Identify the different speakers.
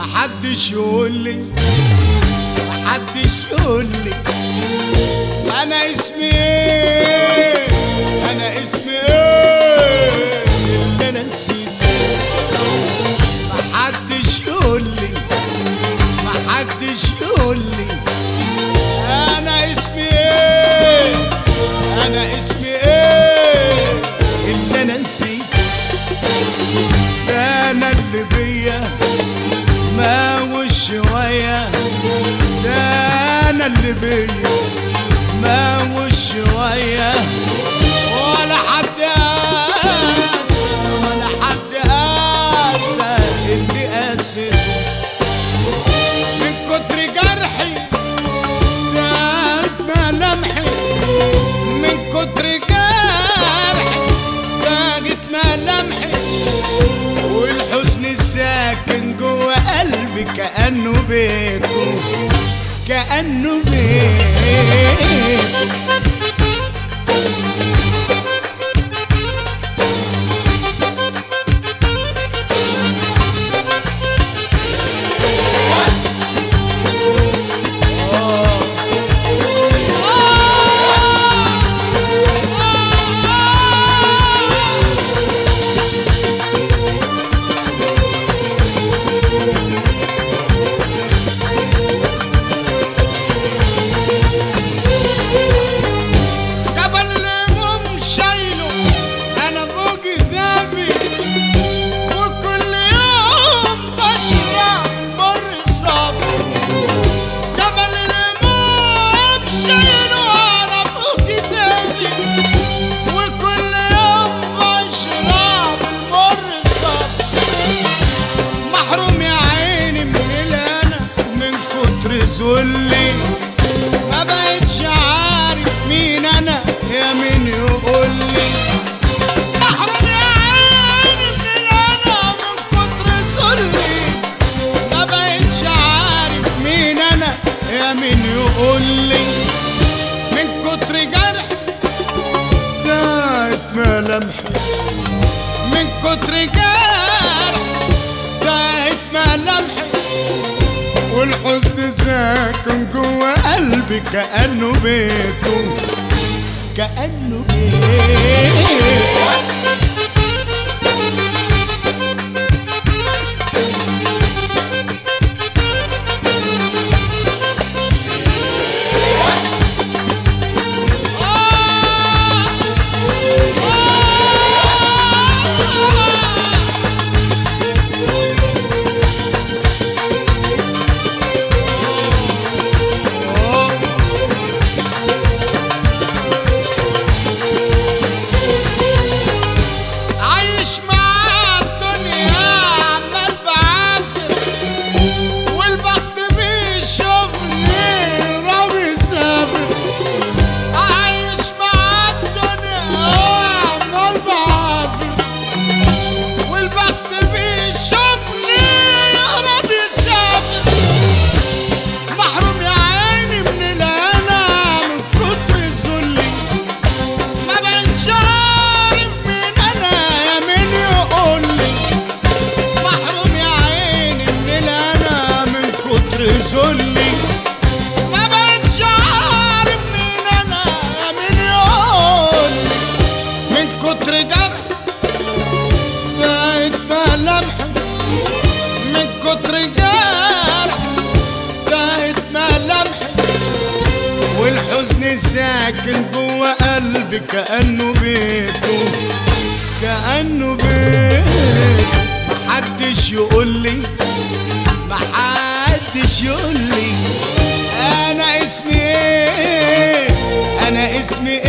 Speaker 1: محدش يقولي انا اسمي ايه، انا اسمي ايه اللي انا نسيته. محدش يقولي انا اسمي ايه، انا اسمي ايه اللي انا نسيته. ده انا اللي بيا ما وشوية، ده انا اللي بيا ما وشوية. ولا حد قاسى اللي قاسيته. من كتر جرحي داقت ملامحي، من كتر جرحي داقت ملامحي. والحزن ساكن جوا قلبي كأنه بيته، كأنه بيته. ذلي ما بقتش عارف مين انا، يا مين يقولي. محروم يا عيني من الانا من كتر ذلي، ما بقتش عارف مين انا، يا مين يقولي. من كتر جرح داقت ملامحي، من كتر جرح داقت ملامحي. والحزن ساكن جوا قلبي كأنه بيته، كأنه بيته. ذلي ما بقتش عارف مين انا، يا مين يقولي. من كتر جرح داقت ملامحي، من كتر جرح داقت ملامحي. والحزن ساكن جوا قلبي كأنه بيته، كأنه بيته. محدش يقولي، محدش يقولي انا اسمي ايه، انا اسمي